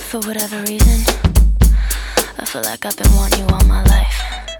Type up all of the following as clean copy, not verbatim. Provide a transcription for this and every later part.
For whatever reason, I feel like I've been wanting you all my life.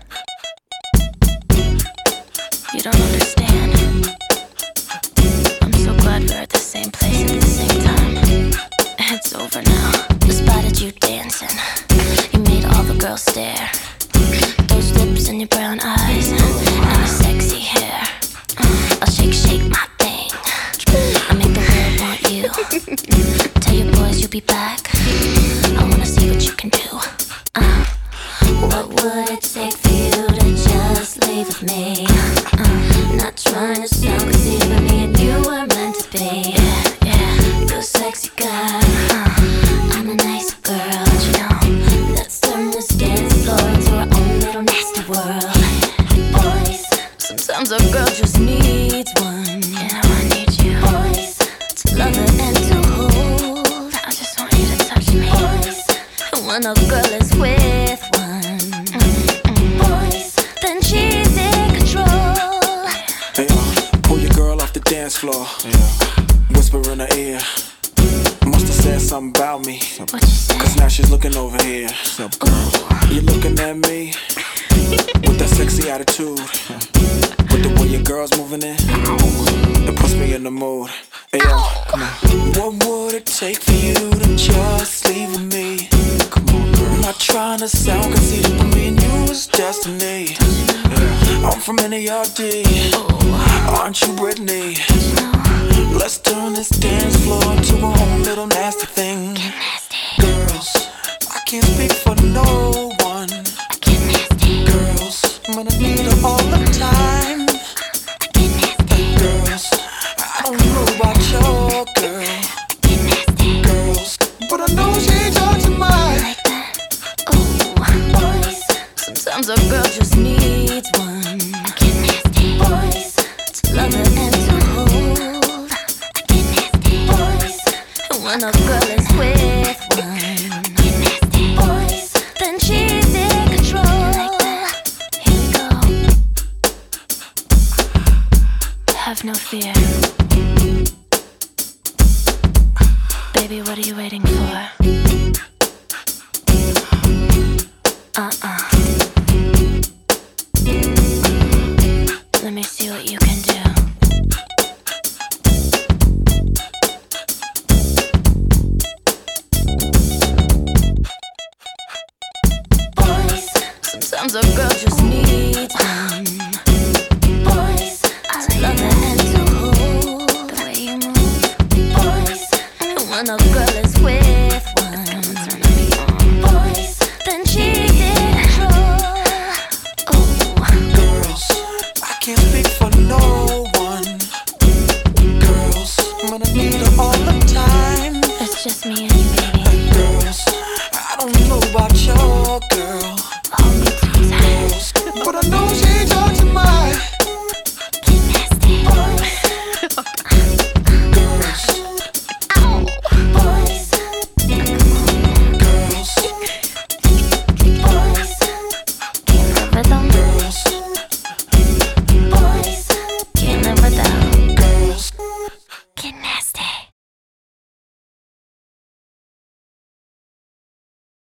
You don't understand. I'm so glad we're at the same place at the same time. It's over now. I spotted you dancing. You made all the girls stare. Those lips and your brown eyes and your sexy hair. I'll shake, shake my thing. I make the world want you. Tell your boys you'll be back. I wanna see what you can do. What would it take for you to just leave with me? Not trying to sound crazy, but me and you were meant to be. You're a sexy guy. I'm a nice girl. You know, let's turn this dance floor into our own little nasty world. Boys, sometimes a girl just needs one. Yeah, I need you. Boys, to love her and to hold. I just want you to touch me. Boys, and when a girl is with one, boys, then she's in control. Hey, pull your girl off the dance floor. Whisper in her ear. Must've said something about me. What you say? Cause now she's looking over here. What's up, girl? You looking at me with that sexy attitude. With the way your girl's moving in, it puts me in the mood. Hey, yo, come on. What would it take for you to just leave with me? Come on, girl. I'm not trying to sound conceited, but me and you is destiny. I'm from NARD. Aren't you Britney? Let's turn this dance floor into a whole little nasty thing. Girls, I can't speak for no one. Girls, I'm gonna need her all the time. Girls, I don't know about your girl. Girls, but I know she ain't touching mine. Boys, sometimes a girl just needs one. Boys, to love her and to hold. Boys, and when a girl is with one, boys, then she's in control. Here we go. Have no fear. Baby, what are you waiting for? Let me see what you can do. Boys, sometimes a girl just needs one. Boys, I love her and to hold the way you move. Boys, and when a girl